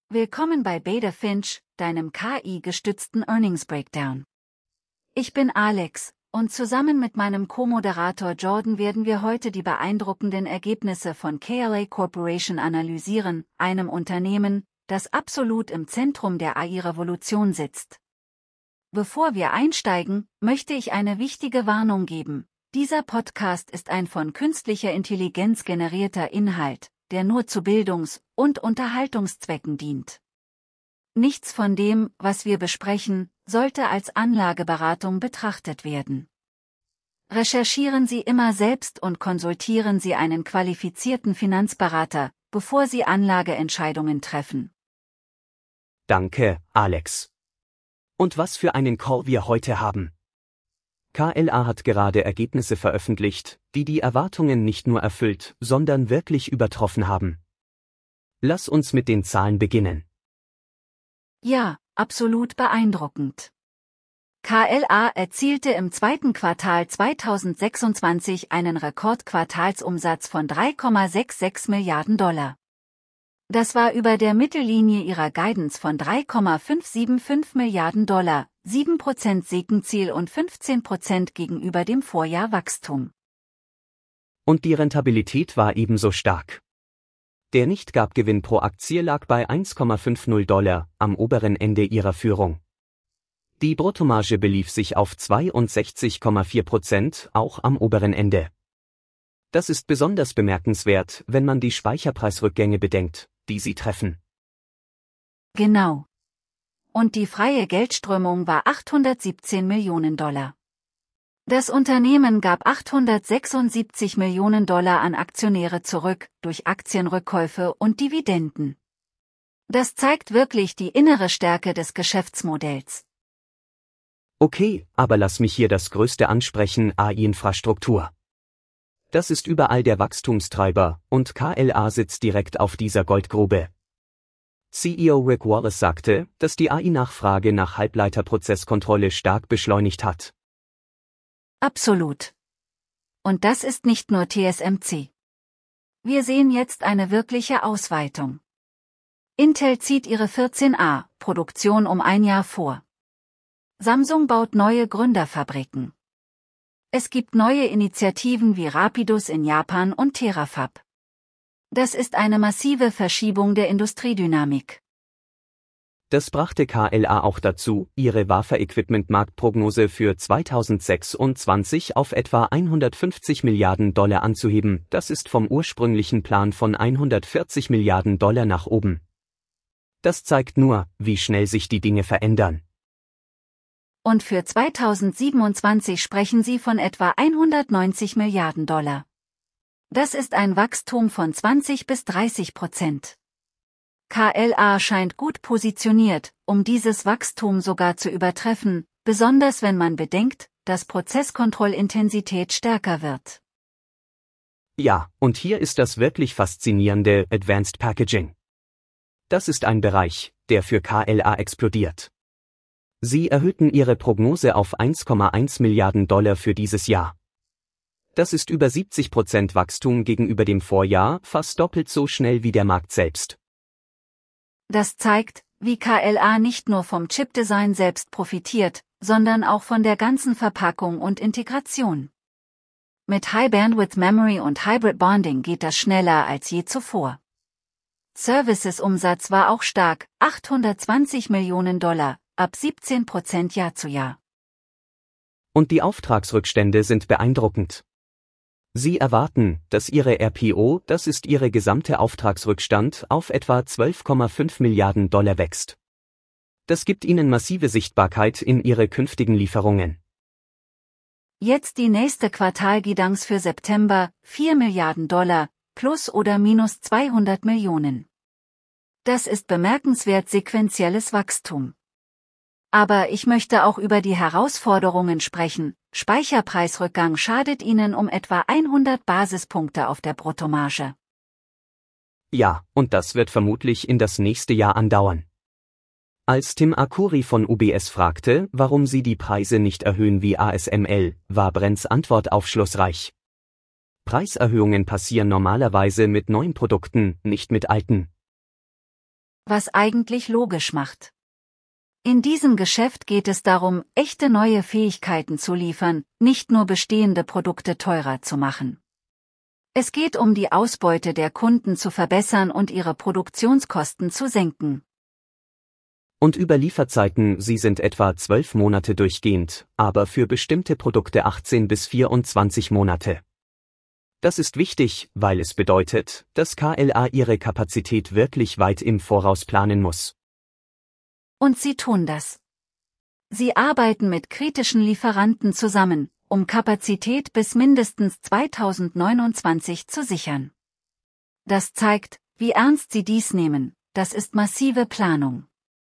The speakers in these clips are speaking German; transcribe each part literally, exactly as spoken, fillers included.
Willkommen bei Beta Finch, deinem K I-gestützten Earnings Breakdown. Ich bin Alex, und zusammen mit meinem Co-Moderator Jordan werden wir heute die beeindruckenden Ergebnisse von K L A Corporation analysieren, einem Unternehmen, das absolut im Zentrum der A I-Revolution sitzt. Bevor wir einsteigen, möchte ich eine wichtige Warnung geben. Dieser Podcast ist ein von künstlicher Intelligenz generierter Inhalt, der nur zu Bildungs- und Unterhaltungszwecken dient. Nichts von dem, was wir besprechen, sollte als Anlageberatung betrachtet werden. Recherchieren Sie immer selbst und konsultieren Sie einen qualifizierten Finanzberater, bevor Sie Anlageentscheidungen treffen. Danke, Alex. Und was für einen Call wir heute haben. K L A hat gerade Ergebnisse veröffentlicht, die die Erwartungen nicht nur erfüllt, sondern wirklich übertroffen haben. Lass uns mit den Zahlen beginnen. Ja, absolut beeindruckend. K L A erzielte im zweiten Quartal zweitausendsechsundzwanzig einen Rekordquartalsumsatz von drei Komma sechsundsechzig Milliarden Dollar. Das war über der Mittellinie ihrer Guidance von drei Komma fünfhundertfünfundsiebzig Milliarden Dollar, sieben Prozent Segenziel und fünfzehn Prozent gegenüber dem Vorjahr Wachstum. Und die Rentabilität war ebenso stark. Der Nicht-G A A P-Gewinn pro Aktie lag bei eins Komma fünfzig Dollar, am oberen Ende ihrer Führung. Die Bruttomarge belief sich auf zweiundsechzig Komma vier Prozent, auch am oberen Ende. Das ist besonders bemerkenswert, wenn man die Speicherpreisrückgänge bedenkt, die sie treffen. Genau. Und die freie Geldströmung war achthundertsiebzehn Millionen Dollar. Das Unternehmen gab achthundertsechsundsiebzig Millionen Dollar an Aktionäre zurück, durch Aktienrückkäufe und Dividenden. Das zeigt wirklich die innere Stärke des Geschäftsmodells. Okay, aber lass mich hier das Größte ansprechen: A I-Infrastruktur. Das ist überall der Wachstumstreiber, und K L A sitzt direkt auf dieser Goldgrube. C E O Rick Wallace sagte, dass die A I-Nachfrage nach Halbleiterprozesskontrolle stark beschleunigt hat. Absolut. Und das ist nicht nur T S M C. Wir sehen jetzt eine wirkliche Ausweitung. Intel zieht ihre vierzehn A-Produktion um ein Jahr vor. Samsung baut neue Gründerfabriken. Es gibt neue Initiativen wie Rapidus in Japan und Terafab. Das ist eine massive Verschiebung der Industriedynamik. Das brachte K L A auch dazu, ihre Wafer-Equipment-Marktprognose für zweitausendsechsundzwanzig auf etwa hundertfünfzig Milliarden Dollar anzuheben. Das ist vom ursprünglichen Plan von hundertvierzig Milliarden Dollar nach oben. Das zeigt nur, wie schnell sich die Dinge verändern. Und für zweitausendsiebenundzwanzig sprechen sie von etwa hundertneunzig Milliarden Dollar. Das ist ein Wachstum von zwanzig bis dreißig Prozent. K L A scheint gut positioniert, um dieses Wachstum sogar zu übertreffen, besonders wenn man bedenkt, dass Prozesskontrollintensität stärker wird. Ja, und hier ist das wirklich faszinierende: Advanced Packaging. Das ist ein Bereich, der für K L A explodiert. Sie erhöhten ihre Prognose auf eins Komma eins Milliarden Dollar für dieses Jahr. Das ist über siebzig Prozent Wachstum gegenüber dem Vorjahr, fast doppelt so schnell wie der Markt selbst. Das zeigt, wie K L A nicht nur vom Chipdesign selbst profitiert, sondern auch von der ganzen Verpackung und Integration. Mit High Bandwidth Memory und Hybrid Bonding geht das schneller als je zuvor. Services-Umsatz war auch stark, achthundertzwanzig Millionen Dollar, ab siebzehn Prozent Jahr zu Jahr. Und die Auftragsrückstände sind beeindruckend. Sie erwarten, dass ihre R P O, das ist ihre gesamte Auftragsrückstand, auf etwa zwölf Komma fünf Milliarden Dollar wächst. Das gibt ihnen massive Sichtbarkeit in ihre künftigen Lieferungen. Jetzt die nächste Quartalguidance für September, vier Milliarden Dollar, plus oder minus zweihundert Millionen. Das ist bemerkenswert sequentielles Wachstum. Aber ich möchte auch über die Herausforderungen sprechen. Speicherpreisrückgang schadet ihnen um etwa hundert Basispunkte auf der Bruttomarge. Ja, und das wird vermutlich in das nächste Jahr andauern. Als Tim Arcuri von U B S fragte, warum sie die Preise nicht erhöhen wie A S M L, war Brents Antwort aufschlussreich. Preiserhöhungen passieren normalerweise mit neuen Produkten, nicht mit alten. Was eigentlich logisch macht. In diesem Geschäft geht es darum, echte neue Fähigkeiten zu liefern, nicht nur bestehende Produkte teurer zu machen. Es geht um die Ausbeute der Kunden zu verbessern und ihre Produktionskosten zu senken. Und über Lieferzeiten, sie sind etwa zwölf Monate durchgehend, aber für bestimmte Produkte achtzehn bis vierundzwanzig Monate. Das ist wichtig, weil es bedeutet, dass K L A ihre Kapazität wirklich weit im Voraus planen muss. Und sie tun das. Sie arbeiten mit kritischen Lieferanten zusammen, um Kapazität bis mindestens zweitausendneunundzwanzig zu sichern. Das zeigt, wie ernst sie dies nehmen, das ist massive Planung.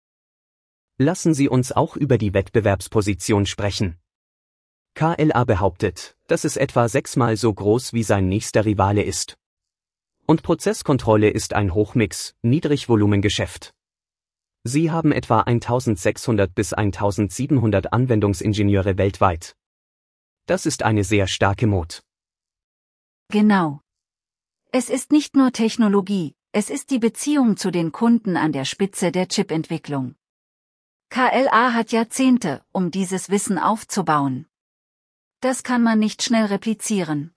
Lassen Sie uns auch über die Wettbewerbsposition sprechen. K L A behauptet, dass es etwa sechsmal so groß wie sein nächster Rivale ist. Und Prozesskontrolle ist ein Hochmix, Niedrigvolumengeschäft. Sie haben etwa eintausendsechshundert bis eintausendsiebenhundert Anwendungsingenieure weltweit. Das ist eine sehr starke Mot. Genau. Es ist nicht nur Technologie, es ist die Beziehung zu den Kunden an der Spitze der Chipentwicklung. K L A hat Jahrzehnte, um dieses Wissen aufzubauen. Das kann man nicht schnell replizieren.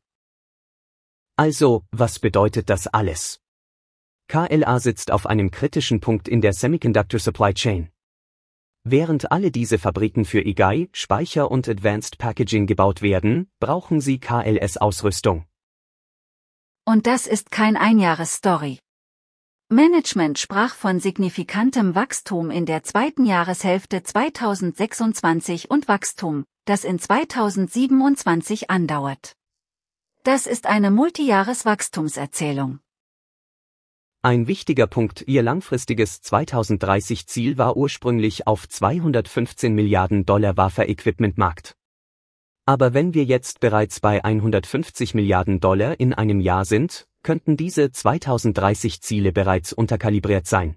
Also, was bedeutet das alles? K L A sitzt auf einem kritischen Punkt in der Semiconductor Supply Chain. Während alle diese Fabriken für E G I, Speicher und Advanced Packaging gebaut werden, brauchen sie K L S-Ausrüstung. Und das ist kein Einjahresstory. Management sprach von signifikantem Wachstum in der zweiten Jahreshälfte zweitausendsechsundzwanzig und Wachstum, das in zweitausendsiebenundzwanzig andauert. Das ist eine Multijahreswachstumserzählung. Ein wichtiger Punkt, ihr langfristiges zweitausenddreißig-Ziel war ursprünglich auf zweihundertfünfzehn Milliarden Dollar Wafer-Equipment-Markt. Aber wenn wir jetzt bereits bei hundertfünfzig Milliarden Dollar in einem Jahr sind, könnten diese zweitausenddreißig-Ziele bereits unterkalibriert sein.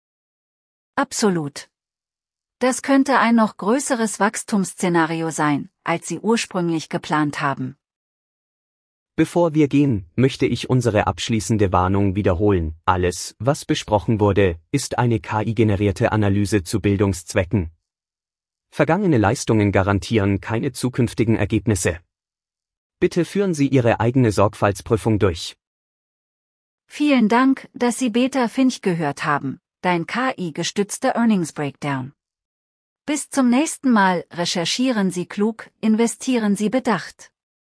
Absolut. Das könnte ein noch größeres Wachstumsszenario sein, als sie ursprünglich geplant haben. Bevor wir gehen, möchte ich unsere abschließende Warnung wiederholen. Alles, was besprochen wurde, ist eine K I-generierte Analyse zu Bildungszwecken. Vergangene Leistungen garantieren keine zukünftigen Ergebnisse. Bitte führen Sie Ihre eigene Sorgfaltsprüfung durch. Vielen Dank, dass Sie Beta Finch gehört haben, dein K I-gestützter Earnings Breakdown. Bis zum nächsten Mal, recherchieren Sie klug, investieren Sie bedacht.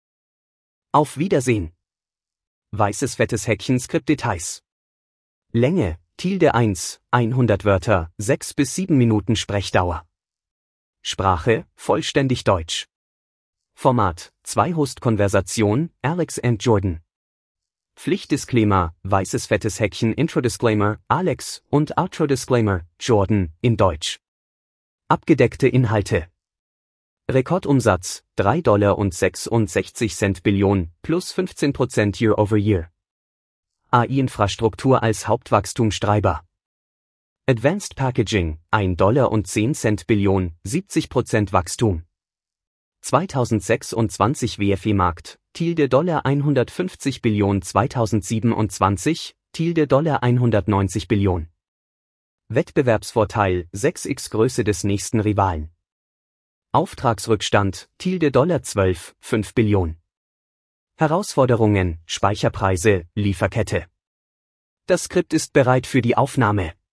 Auf Wiedersehen. Weißes fettes Häkchen Skriptdetails. Länge, Tilde eins, hundert Wörter, sechs bis sieben Minuten Sprechdauer. Sprache, vollständig Deutsch. Format, Zwei-Host-Konversation, Alex and Jordan. Pflichtdisclaimer, weißes fettes Häkchen Intro-Disclaimer, Alex und Outro-Disclaimer, Jordan, in Deutsch. Abgedeckte Inhalte. Rekordumsatz, drei Dollar und sechsundsechzig Cent Billion, plus fünfzehn Prozent Year over Year. A I-Infrastruktur als Hauptwachstumstreiber. Advanced Packaging, ein Dollar und zehn Cent Billion, siebzig Prozent Wachstum. zweitausendsechsundzwanzig W F E-Markt, Tilde Dollar hundertfünfzig Billionen zweitausendsiebenundzwanzig, Tilde Dollar hundertneunzig Billionen. Wettbewerbsvorteil, sechs x Größe des nächsten Rivalen. Auftragsrückstand, Tilde Dollar zwölf, fünf Billionen. Herausforderungen, Speicherpreise, Lieferkette. Das Skript ist bereit für die Aufnahme.